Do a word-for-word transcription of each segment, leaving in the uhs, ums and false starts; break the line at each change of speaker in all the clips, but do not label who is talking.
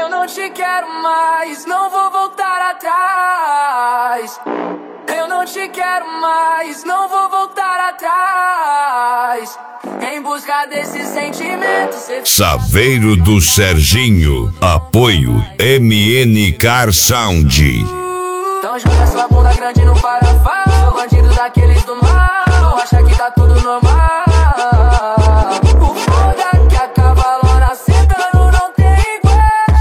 Eu não te quero mais, não vou voltar atrás. Eu não te quero mais, não vou voltar atrás. Em busca desse sentimento.
Saveiro do Serginho. Apoio M N Car Sound.
Então joga sua bunda grande no parafal. Sou bandido daqueles do mal. Não acha que tá tudo normal. O foda que a cavalona sentando não tem igual.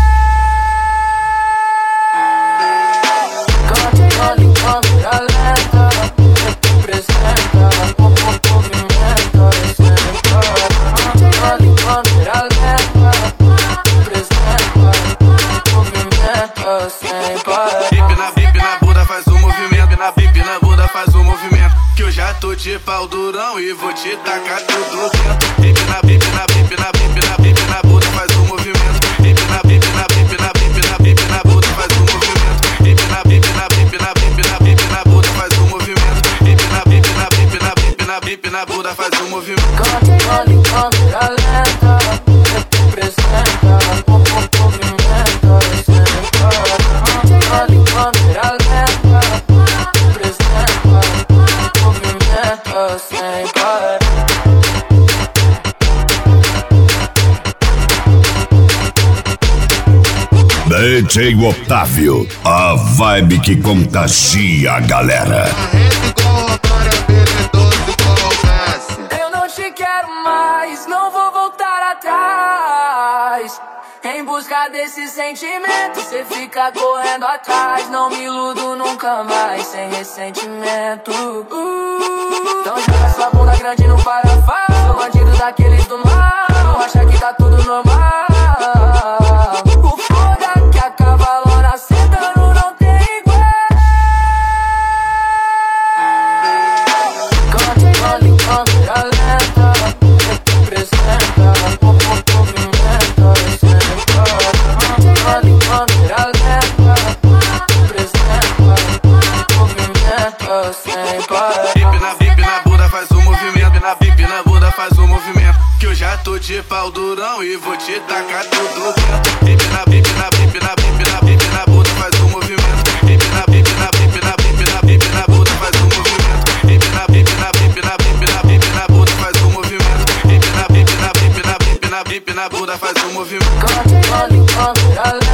Cante, olhe, câmera lenta. Representa, movimenta, senta. Cante, olhe, câmera lenta. Representa, movimenta, sem
Bip na bip na bunda faz um movimento. Na bip na bunda faz um movimento. Que eu já tô de pau durão e vou te tacar tudo dentro. Bip na bip na bip na bip na bip na bunda faz um movimento. Bip na bip na bip na bip na bip na bunda faz um movimento. Bip na bip na bip na bip na bip na bunda faz um movimento. Bip na bip na bip na bip na bip na bunda faz um movimento.
Cante, olhe, câmera lenta. Representa, movimenta, senta. Cante, olhe, câmera lenta. Representa, movimenta, sem parar.
D J Otávio, a vibe que contagia a galera.
Eu não te quero mais, não vou voltar atrás. Em busca desse sentimento, cê fica correndo atrás. Não me iludo nunca mais, sem ressentimento. uh, Então joga sua bunda grande no parafal. Sou bandido daqueles do mal. Não acha que tá tudo normal. O foda que a cavalona sentando não tem igual. Cante, olhe, câmera lenta. Representa, movimenta, senta. Cante, olhe, câmera lenta. Representa, movimenta, sem parar.
Bip na bip na bunda faz um movimento. Na bip na bunda faz um movimento. Que eu já tô de pau durão e vou te tacar tudo dentro. Bip na bip na bip na bip na bip na bunda faz um movimento. Bip na bip na bip na bip na bip na bunda faz um movimento. Bip na bip na bip na bip na bip na bunda faz um movimento. Bip na bip na bip na bip na bip na bunda faz um movimento.
Cante, olhe, câmera lenta.